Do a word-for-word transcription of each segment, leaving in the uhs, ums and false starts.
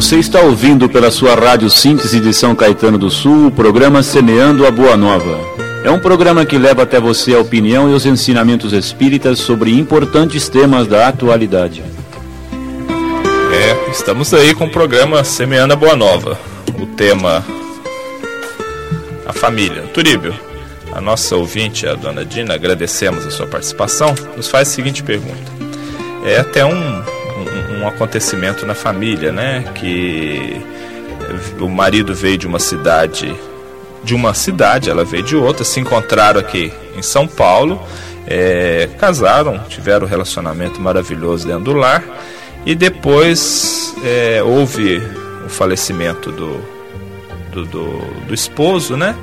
Você está ouvindo pela sua Rádio Síntese de São Caetano do Sul o programa Semeando a Boa Nova. É um programa que leva até você a opinião e os ensinamentos espíritas sobre importantes temas da atualidade. É, estamos aí com o programa Semeando a Boa Nova. O tema, a família. Turíbio, a nossa ouvinte, a dona Dina, agradecemos a sua participação, nos faz a seguinte pergunta. É até um, um, um acontecimento na família, né? Que o marido veio de uma cidade, de uma cidade, ela veio de outra, se encontraram aqui em São Paulo, é, casaram, tiveram um relacionamento maravilhoso dentro do lar, e depois é, houve o falecimento do, do, do, do esposo, né?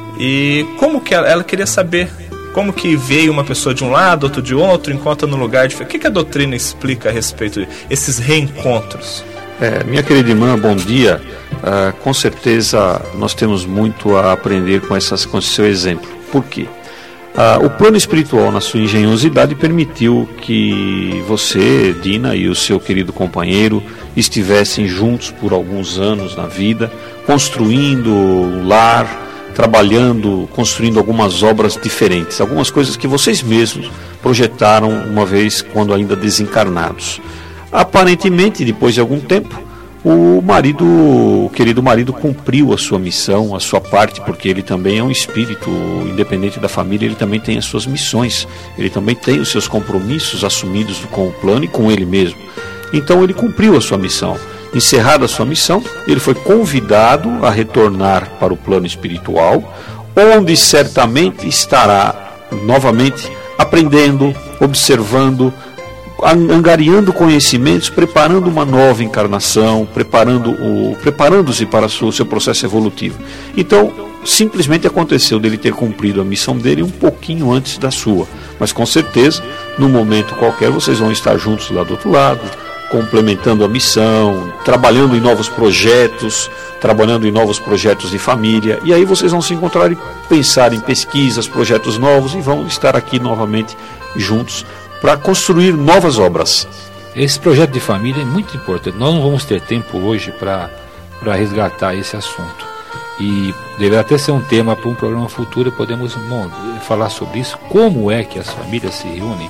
E como que ela, ela queria saber como que veio uma pessoa de um lado, outro de outro, encontra no lugar de... O que, que a doutrina explica a respeito desses reencontros? É, minha querida irmã, bom dia. Uh, com certeza nós temos muito a aprender com, essas, com esse seu exemplo. Por quê? Uh, o plano espiritual, na sua engenhosidade, permitiu que você, Dina, e o seu querido companheiro estivessem juntos por alguns anos na vida, construindo um lar, trabalhando, construindo algumas obras diferentes, algumas coisas que vocês mesmos projetaram uma vez quando ainda desencarnados. Aparentemente, depois de algum tempo, o marido, o querido marido cumpriu a sua missão, a sua parte, porque ele também é um espírito independente da família, ele também tem as suas missões, ele também tem os seus compromissos assumidos com o plano e com ele mesmo. Então ele cumpriu a sua missão. Encerrada a sua missão, ele foi convidado a retornar para o plano espiritual, onde certamente estará novamente aprendendo, observando, angariando conhecimentos, preparando uma nova encarnação, preparando o, preparando-se para o seu processo evolutivo. Então, simplesmente aconteceu dele ter cumprido a missão dele um pouquinho antes da sua, mas com certeza, num momento qualquer, vocês vão estar juntos lá do outro lado, complementando a missão, trabalhando em novos projetos, trabalhando em novos projetos de família, e aí vocês vão se encontrar e pensar em pesquisas, projetos novos, e vão estar aqui novamente juntos para construir novas obras. Esse projeto de família é muito importante. Nós não vamos ter tempo hoje para para resgatar esse assunto, e deverá até ser um tema para um programa futuro. Podemos bom, falar sobre isso, como é que as famílias se reúnem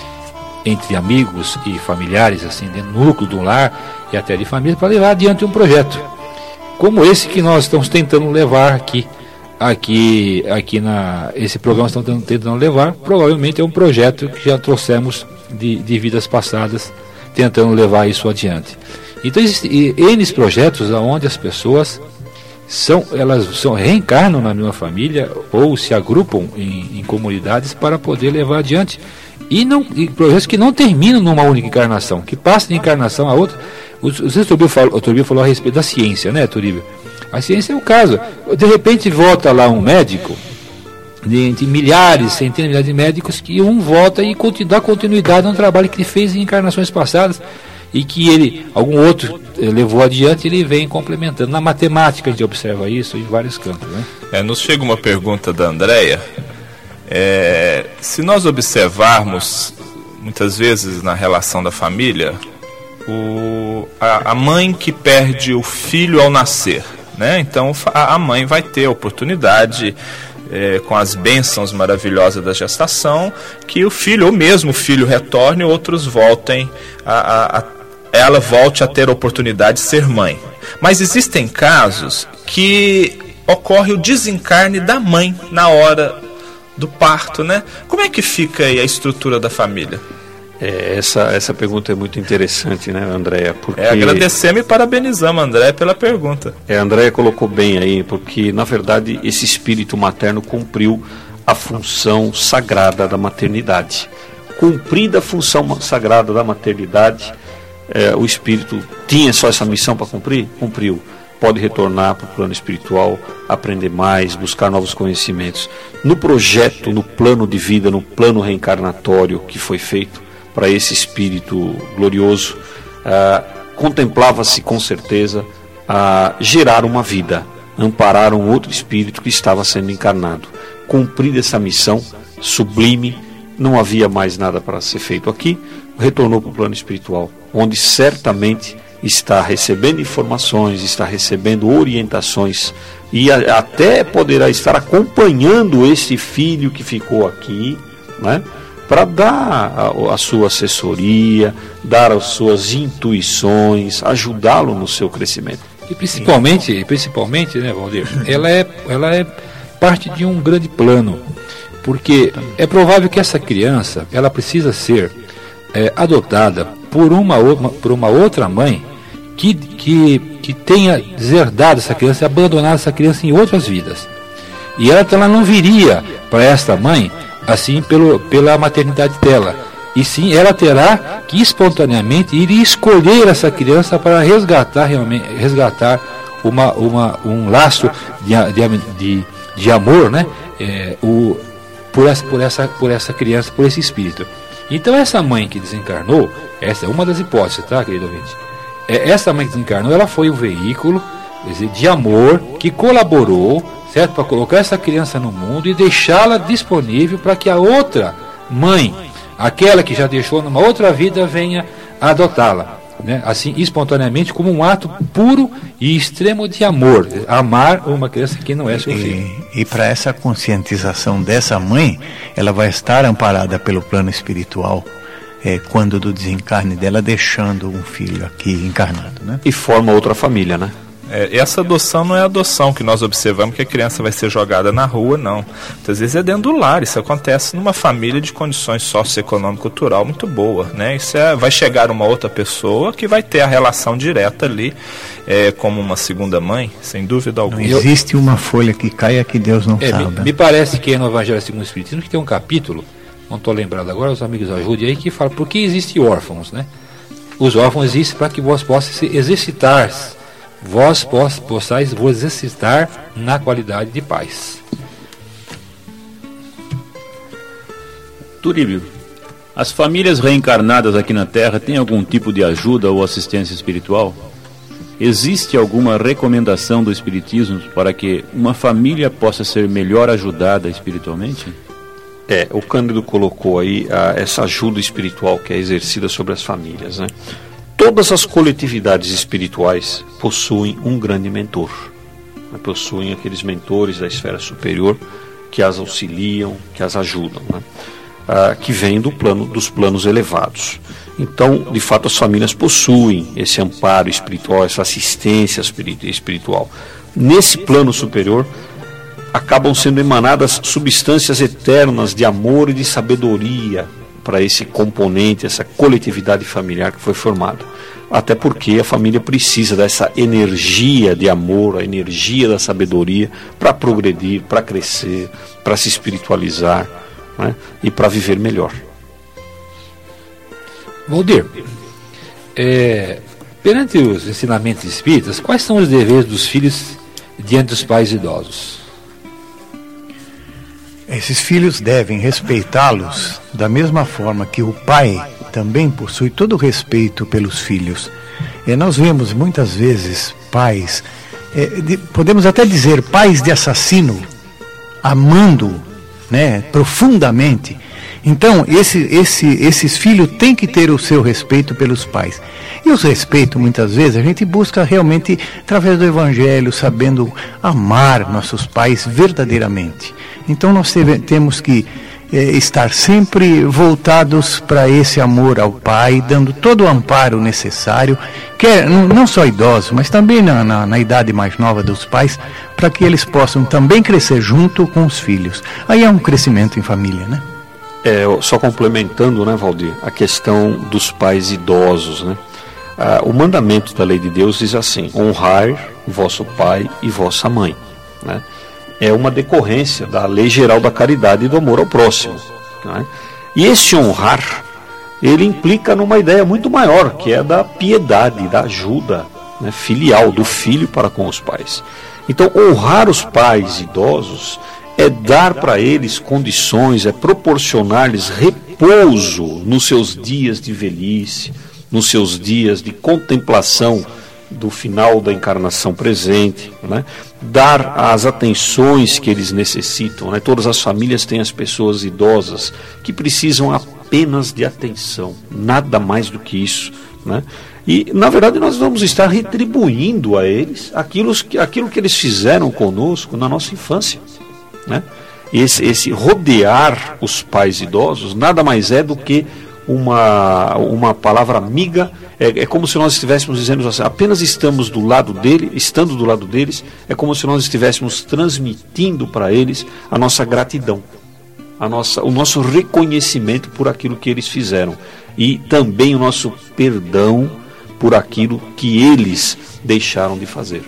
entre amigos e familiares, assim, dentro do núcleo do lar e até de família, para levar adiante um projeto como esse que nós estamos tentando levar aqui. Aqui, aqui na, esse programa estamos tentando, tentando levar, provavelmente é um projeto que já trouxemos de, de vidas passadas, tentando levar isso adiante. Então existem N projetos onde as pessoas são, elas são, reencarnam na mesma família ou se agrupam em, em comunidades para poder levar adiante. E, não, e projetos que não terminam numa única encarnação, que passam de encarnação a outra. O, o, o Turíbio falou, o Turíbio falou a respeito da ciência, né, Turíbio? A ciência é o caso. De repente volta lá um médico, de, de milhares, centenas de milhares de médicos, que um volta e continua, dá continuidade a um trabalho que ele fez em encarnações passadas e que ele, algum outro eh, levou adiante, ele vem complementando. Na matemática a gente observa isso em vários campos, né? É, nos chega uma pergunta da Andréia. É, se nós observarmos muitas vezes na relação da família, o, a, a mãe que perde o filho ao nascer, né? Então a, a mãe vai ter a oportunidade, é, com as bênçãos maravilhosas da gestação, que o filho, ou mesmo o filho, retorne, outros voltem a, a, a, ela volte a ter a oportunidade de ser mãe. Mas existem casos que ocorre o desencarne da mãe na hora do parto, né? Como é que fica aí a estrutura da família? É, essa, essa pergunta é muito interessante, né, Andréia? Porque... É, agradecemos e parabenizamos a Andréia pela pergunta. É, a Andréia colocou bem aí, porque na verdade esse espírito materno cumpriu a função sagrada da maternidade. Cumprida a função sagrada da maternidade, é, o espírito tinha só essa missão para cumprir? Cumpriu. Pode retornar para o plano espiritual, aprender mais, buscar novos conhecimentos. No projeto, no plano de vida, no plano reencarnatório que foi feito para esse espírito glorioso, ah, contemplava-se com certeza a gerar uma vida, amparar um outro espírito que estava sendo encarnado. Cumprida essa missão sublime, não havia mais nada para ser feito aqui, retornou para o plano espiritual, onde certamente está recebendo informações, está recebendo orientações e a, até poderá estar acompanhando esse filho que ficou aqui, né, para dar a, a sua assessoria, dar as suas intuições, ajudá-lo no seu crescimento. E principalmente, principalmente, né, Valdir, ela é, ela é parte de um grande plano, porque é provável que essa criança, ela precisa ser é, adotada por uma, uma, por uma outra mãe que, que, que tenha deserdado essa criança e abandonado essa criança em outras vidas. E ela, ela não viria para esta mãe assim pelo, pela maternidade dela, e sim ela terá que espontaneamente ir escolher essa criança para resgatar realmente resgatar uma, uma, um laço de, de, de, de amor, né? É, o, por, essa, por, essa, por essa criança, por esse espírito. Então essa mãe que desencarnou, essa é uma das hipóteses, tá, querido ouvinte? É, essa mãe que desencarnou, ela foi o veículo, quer dizer, de amor que colaborou, certo, para colocar essa criança no mundo e deixá-la disponível para que a outra mãe, aquela que já deixou numa outra vida, venha adotá-la, né? Assim, espontaneamente, como um ato puro e extremo de amor, amar uma criança que não é seu filho. E, e para essa conscientização dessa mãe, ela vai estar amparada pelo plano espiritual, é, quando do desencarne dela, deixando um filho aqui encarnado, né? E forma outra família, né? É, essa adoção não é a adoção que nós observamos que a criança vai ser jogada na rua, não. Muitas vezes é dentro do lar. Isso acontece numa família de condições socioeconômico-cultural muito boa, né? Isso é, vai chegar uma outra pessoa que vai ter a relação direta ali, é, como uma segunda mãe, sem dúvida alguma. Não existe uma folha que caia que Deus não é, saiba. Me, me parece que é no Evangelho segundo o Espiritismo que tem um capítulo, não estou lembrado agora, os amigos ajudem aí, que fala por que existem órfãos, né? Os órfãos existem para que vós possam se exercitar, vós possais vos exercitar na qualidade de pais. Turíbio, as famílias reencarnadas aqui na Terra têm algum tipo de ajuda ou assistência espiritual? Existe alguma recomendação do Espiritismo para que uma família possa ser melhor ajudada espiritualmente? É, o Cândido colocou aí a, essa ajuda espiritual que é exercida sobre as famílias, né? Todas as coletividades espirituais possuem um grande mentor, né? Possuem aqueles mentores da esfera superior que as auxiliam, que as ajudam, né? Ah, que vêm do plano, dos planos elevados. Então, de fato, as famílias possuem esse amparo espiritual, essa assistência espiritual. Nesse plano superior, acabam sendo emanadas substâncias eternas de amor e de sabedoria para esse componente, essa coletividade familiar que foi formada. Até porque a família precisa dessa energia de amor, a energia da sabedoria para progredir, para crescer, para se espiritualizar, né? E para viver melhor. Valdir, é, perante os ensinamentos espíritas, quais são os deveres dos filhos diante dos pais idosos? Esses filhos devem respeitá-los da mesma forma que o pai também possui todo o respeito pelos filhos. E nós vemos muitas vezes pais, é, de, podemos até dizer pais de assassino, amando, né, profundamente. Então, esse, esse, esses filhos têm que ter o seu respeito pelos pais. E os respeito, muitas vezes, a gente busca realmente, através do Evangelho, sabendo amar nossos pais verdadeiramente. Então, nós teve, temos que eh, estar sempre voltados para esse amor ao pai, dando todo o amparo necessário, quer, não só idosos, mas também na, na, na idade mais nova dos pais, para que eles possam também crescer junto com os filhos. Aí é um crescimento em família, né? É, só complementando, né, Valdir, a questão dos pais idosos, né? Ah, o mandamento da lei de Deus diz assim: honrar vosso pai e vossa mãe, né? É uma decorrência da lei geral da caridade e do amor ao próximo, né? E esse honrar, ele implica numa ideia muito maior, que é da piedade, da ajuda, né, filial, do filho para com os pais. Então, honrar os pais idosos é dar para eles condições, é proporcionar-lhes repouso nos seus dias de velhice, nos seus dias de contemplação do final da encarnação presente, né? Dar as atenções que eles necessitam, né? Todas as famílias têm as pessoas idosas que precisam apenas de atenção, nada mais do que isso, né? E, na verdade, nós vamos estar retribuindo a eles aquilo que, aquilo que eles fizeram conosco na nossa infância, né? Esse, esse rodear os pais idosos nada mais é do que uma, uma palavra amiga. É, é como se nós estivéssemos dizendo assim, apenas estamos do lado dele, estando do lado deles, é como se nós estivéssemos transmitindo para eles a nossa gratidão, a nossa, o nosso reconhecimento por aquilo que eles fizeram e também o nosso perdão por aquilo que eles deixaram de fazer.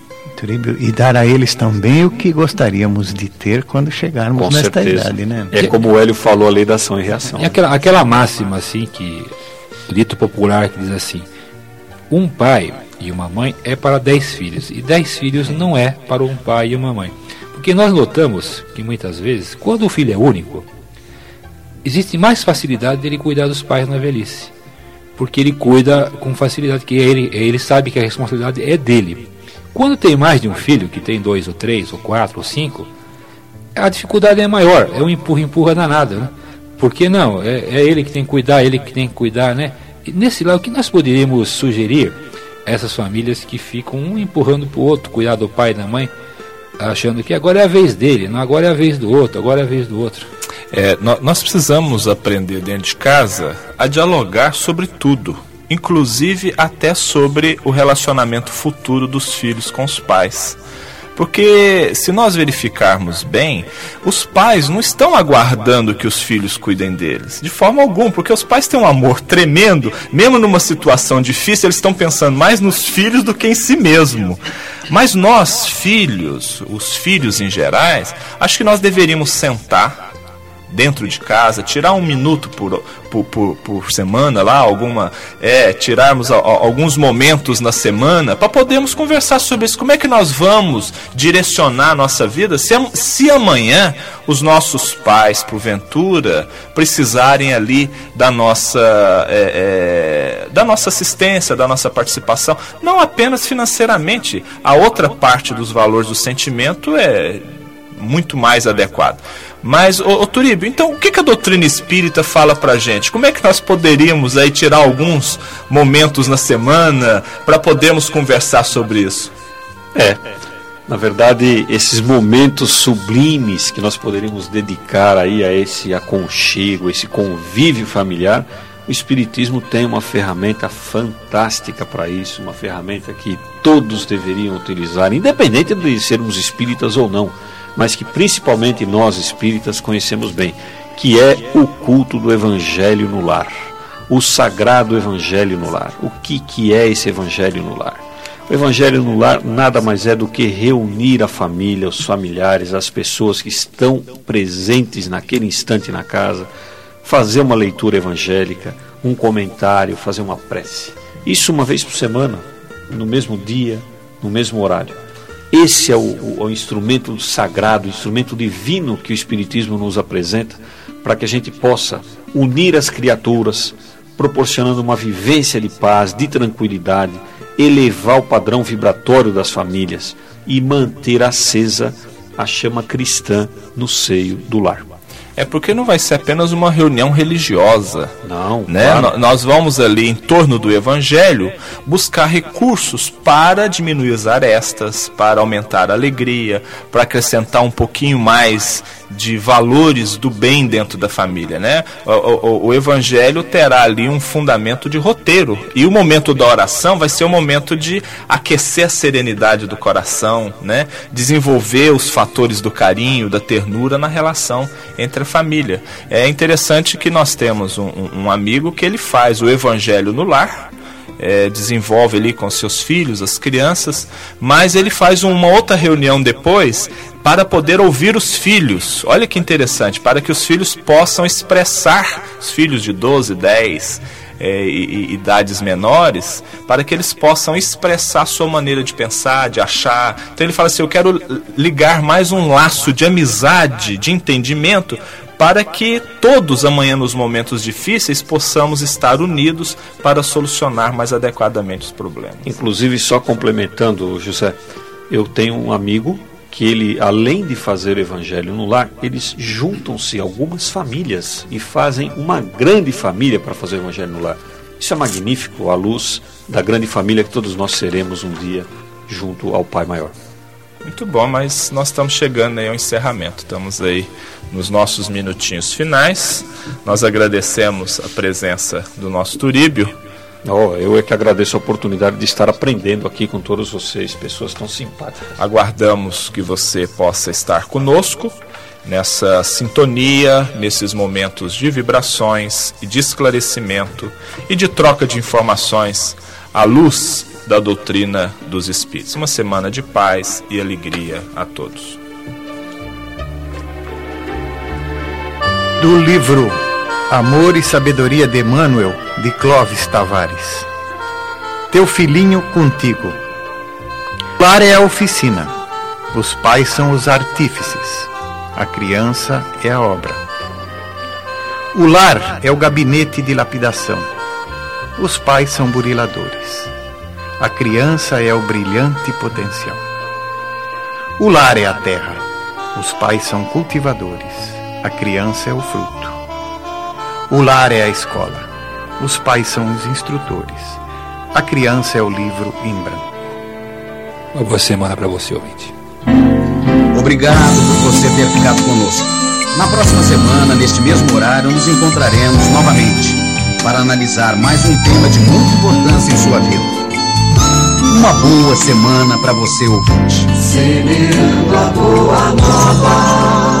E dar a eles também o que gostaríamos de ter quando chegarmos Com nesta certeza. idade, né? É como o Hélio falou, a lei da ação e reação. É aquela, aquela máxima assim, que o dito popular que diz assim: um pai e uma mãe é para dez filhos, e dez filhos não é para um pai e uma mãe. Porque nós notamos que muitas vezes, quando o filho é único, existe mais facilidade dele cuidar dos pais na velhice, porque ele cuida com facilidade, que ele, ele sabe que a responsabilidade é dele. Quando tem mais de um filho, que tem dois ou três ou quatro ou cinco, a dificuldade é maior, é um empurra-empurra danado, né? Porque não, é, é ele que tem que cuidar, ele que tem que cuidar, né? E nesse lado, o que nós poderíamos sugerir a essas famílias que ficam um empurrando para o outro, cuidar do pai e da mãe, achando que agora é a vez dele, não, agora é a vez do outro, agora é a vez do outro. É, nós precisamos aprender dentro de casa a dialogar sobre tudo, inclusive até sobre o relacionamento futuro dos filhos com os pais. Porque se nós verificarmos bem, os pais não estão aguardando que os filhos cuidem deles, de forma alguma, porque os pais têm um amor tremendo, mesmo numa situação difícil, eles estão pensando mais nos filhos do que em si mesmo. Mas nós, filhos, os filhos em gerais, acho que nós deveríamos sentar dentro de casa, tirar um minuto por, por, por, por semana lá, alguma, é, tirarmos a, a, alguns momentos na semana para podermos conversar sobre isso. Como é que nós vamos direcionar a nossa vida se, se amanhã os nossos pais, porventura, precisarem ali da nossa, é, é, da nossa assistência, da nossa participação, não apenas financeiramente, a outra parte dos valores do sentimento é muito mais adequada. Mas, ô, ô Turíbio, então o que, que a doutrina espírita fala pra gente? Como é que nós poderíamos aí tirar alguns momentos na semana para podermos conversar sobre isso? É, na verdade, esses momentos sublimes que nós poderíamos dedicar aí a esse aconchego, esse convívio familiar, o Espiritismo tem uma ferramenta fantástica para isso, uma ferramenta que todos deveriam utilizar, independente de sermos espíritas ou não, mas que principalmente nós espíritas conhecemos bem, que é o culto do Evangelho no lar, o sagrado Evangelho no lar. O que, que é esse Evangelho no lar? O Evangelho no lar nada mais é do que reunir a família, os familiares, as pessoas que estão presentes naquele instante na casa, fazer uma leitura evangélica, um comentário, fazer uma prece. Isso uma vez por semana, no mesmo dia, no mesmo horário. Esse é o, o, o instrumento sagrado, o instrumento divino que o Espiritismo nos apresenta para que a gente possa unir as criaturas, proporcionando uma vivência de paz, de tranquilidade, elevar o padrão vibratório das famílias e manter acesa a chama cristã no seio do lar. É porque não vai ser apenas uma reunião religiosa. Não, né? Claro. Nós vamos ali em torno do Evangelho buscar recursos para diminuir as arestas, para aumentar a alegria, para acrescentar um pouquinho mais de valores do bem dentro da família, né? O, o, o Evangelho terá ali um fundamento de roteiro, e o momento da oração vai ser o momento de aquecer a serenidade do coração, né? Desenvolver os fatores do carinho, da ternura na relação entre a família. É interessante que nós temos um, um amigo que ele faz o Evangelho no lar, É, desenvolve ali com seus filhos, as crianças, mas ele faz uma outra reunião depois para poder ouvir os filhos. Olha que interessante, para que os filhos possam expressar, os filhos de doze, dez é, e, e idades menores, para que eles possam expressar a sua maneira de pensar, de achar. Então ele fala assim, eu quero ligar mais um laço de amizade, de entendimento, para que todos amanhã nos momentos difíceis possamos estar unidos para solucionar mais adequadamente os problemas. Inclusive, só complementando, José, eu tenho um amigo que ele, além de fazer o Evangelho no lar, eles juntam-se algumas famílias e fazem uma grande família para fazer o Evangelho no lar. Isso é magnífico à luz da grande família que todos nós seremos um dia junto ao Pai Maior. Muito bom, mas nós estamos chegando aí ao encerramento. Estamos aí nos nossos minutinhos finais. Nós agradecemos a presença do nosso Turíbio. Oh, eu é que agradeço a oportunidade de estar aprendendo aqui com todos vocês, pessoas tão simpáticas. Aguardamos que você possa estar conosco nessa sintonia, nesses momentos de vibrações e de esclarecimento e de troca de informações à luz da doutrina dos Espíritos. Uma semana de paz e alegria a todos. Do livro Amor e Sabedoria de Emmanuel, de Clóvis Tavares. Teu filhinho contigo. O lar é a oficina, os pais são os artífices, a criança é a obra. O lar é o gabinete de lapidação, os pais são buriladores, a criança é o brilhante potencial. O lar é a terra, os pais são cultivadores, a criança é o fruto. O lar é a escola, os pais são os instrutores, a criança é o livro em branco. Uma boa semana para você, ouvinte. Obrigado por você ter ficado conosco. Na próxima semana, neste mesmo horário, nos encontraremos novamente para analisar mais um tema de muita importância em sua vida. Uma boa semana para você, ouvinte. Semeando a boa nova.